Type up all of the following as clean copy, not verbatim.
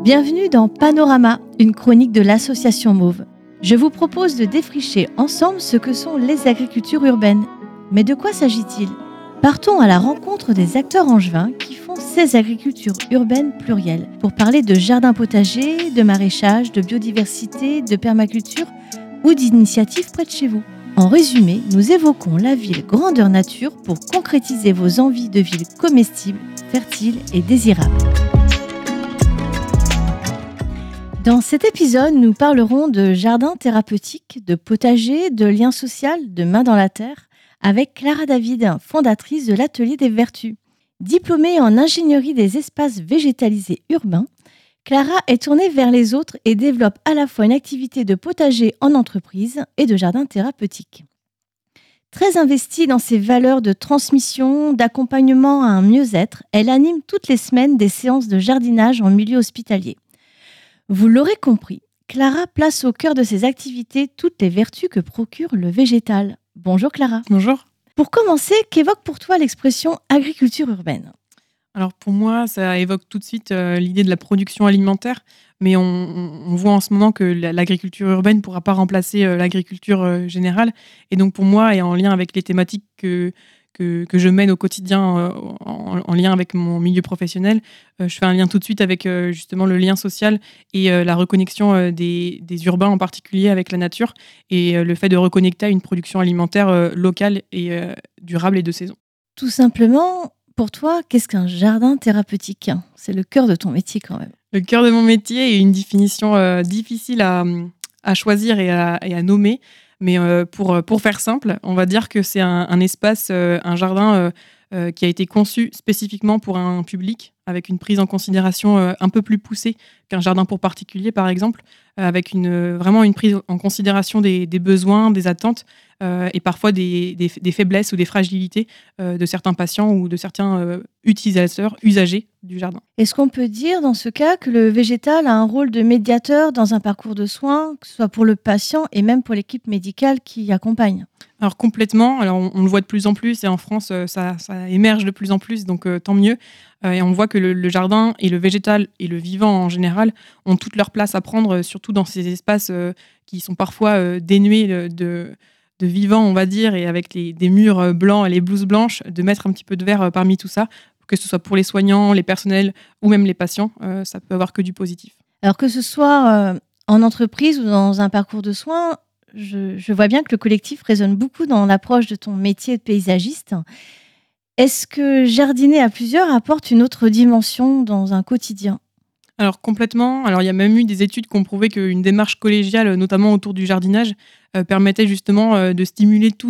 Bienvenue dans Panorama, une chronique de l'association Mauve. Je vous propose de défricher ensemble ce que sont les agricultures urbaines. Mais de quoi s'agit-il ? Partons à la rencontre des acteurs angevins qui font ces agricultures urbaines plurielles pour parler de jardins potagers, de maraîchage, de biodiversité, de permaculture ou d'initiatives près de chez vous. En résumé, nous évoquons la ville grandeur nature pour concrétiser vos envies de ville comestible, fertile et désirable. Dans cet épisode, nous parlerons de jardins thérapeutiques, de potagers, de liens sociaux, de main dans la terre, avec Clara David, fondatrice de l'Atelier des Vertus. Diplômée en ingénierie des espaces végétalisés urbains, Clara est tournée vers les autres et développe à la fois une activité de potager en entreprise et de jardin thérapeutique. Très investie dans ses valeurs de transmission, d'accompagnement à un mieux-être, elle anime toutes les semaines des séances de jardinage en milieu hospitalier. Vous l'aurez compris, Clara place au cœur de ses activités toutes les vertus que procure le végétal. Bonjour Clara. Bonjour. Pour commencer, qu'évoque pour toi l'expression agriculture urbaine ? Alors pour moi, ça évoque tout de suite l'idée de la production alimentaire, mais on voit en ce moment que l'agriculture urbaine ne pourra pas remplacer l'agriculture générale. Et donc pour moi, et en lien avec les thématiques que je mène au quotidien en lien avec mon milieu professionnel, je fais un lien tout de suite avec justement le lien social et la reconnexion des urbains en particulier avec la nature et le fait de reconnecter à une production alimentaire locale et durable et de saison. Tout simplement, pour toi, qu'est-ce qu'un jardin thérapeutique ? C'est le cœur de ton métier quand même. Le cœur de mon métier est une définition difficile à choisir et à nommer. Mais pour faire simple, on va dire que c'est un espace, un jardin qui a été conçu spécifiquement pour un public, avec une prise en considération un peu plus poussée qu'un jardin pour particulier, par exemple, avec vraiment une prise en considération des besoins, des attentes et parfois des faiblesses ou des fragilités de certains patients ou de certains utilisateurs, usagers du jardin. Est-ce qu'on peut dire dans ce cas que le végétal a un rôle de médiateur dans un parcours de soins, que ce soit pour le patient et même pour l'équipe médicale qui accompagne ? Alors complètement, alors on le voit de plus en plus et en France ça émerge de plus en plus, donc tant mieux. Et on voit que le jardin et le végétal et le vivant en général ont toute leur place à prendre, surtout dans ces espaces qui sont parfois dénués de vivant, on va dire, et avec des murs blancs et les blouses blanches, de mettre un petit peu de vert parmi tout ça, que ce soit pour les soignants, les personnels ou même les patients, ça peut avoir que du positif. Alors que ce soit en entreprise ou dans un parcours de soins, je vois bien que le collectif résonne beaucoup dans l'approche de ton métier de paysagiste. Est-ce que jardiner à plusieurs apporte une autre dimension dans un quotidien ? Alors complètement. Alors il y a même eu des études qui ont prouvé qu'une démarche collégiale, notamment autour du jardinage, permettait justement de stimuler tous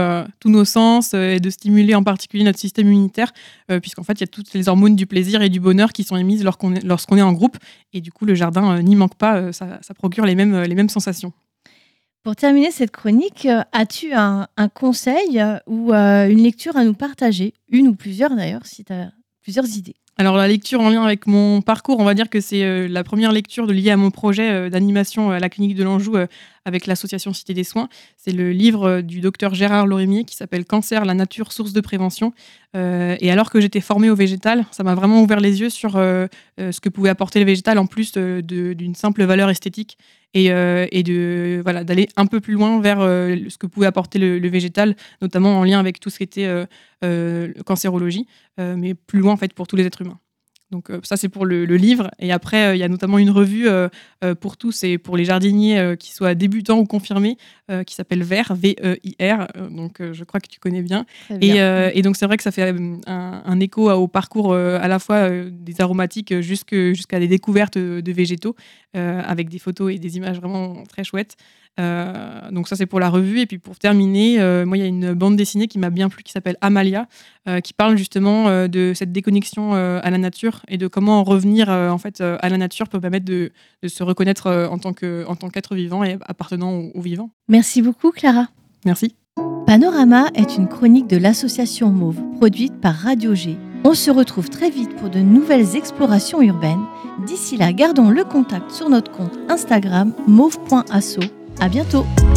nos sens et de stimuler en particulier notre système immunitaire, puisqu'en fait il y a toutes les hormones du plaisir et du bonheur qui sont émises lorsqu'on est en groupe. Et du coup le jardin n'y manque pas, ça procure les mêmes sensations. Pour terminer cette chronique, as-tu un conseil ou une lecture à nous partager ? Une ou plusieurs d'ailleurs, si tu as plusieurs idées. Alors la lecture en lien avec mon parcours, on va dire que c'est la première lecture liée à mon projet d'animation à la clinique de l'Anjou avec l'association Cité des Soins. C'est le livre du docteur Gérard Lorimier qui s'appelle « Cancer, la nature, source de prévention ». Et alors que j'étais formée au végétal, ça m'a vraiment ouvert les yeux sur ce que pouvait apporter le végétal en plus d'une simple valeur esthétique et d'aller un peu plus loin vers ce que pouvait apporter le végétal, notamment en lien avec tout ce qui était cancérologie, mais plus loin en fait pour tous les êtres humains. Donc ça c'est pour le livre, et après il y a notamment une revue pour tous et pour les jardiniers qui soient débutants ou confirmés qui s'appelle VEIR, V-E-I-R, donc je crois que tu connais bien. Et donc c'est vrai que ça fait un écho au parcours à la fois des aromatiques jusqu'à des découvertes de végétaux avec des photos et des images vraiment très chouettes. Donc ça c'est pour la revue, et puis pour terminer, moi il y a une bande dessinée qui m'a bien plu qui s'appelle Amalia, qui parle justement de cette déconnexion à la nature et de comment revenir en fait à la nature peut permettre de se reconnaître en tant qu'être vivant et appartenant au vivant. Merci beaucoup Clara. Merci. Panorama est une chronique de l'association Mauve produite par Radio G. On se retrouve très vite pour de nouvelles explorations urbaines. D'ici là, gardons le contact sur notre compte Instagram mauve.asso. À bientôt.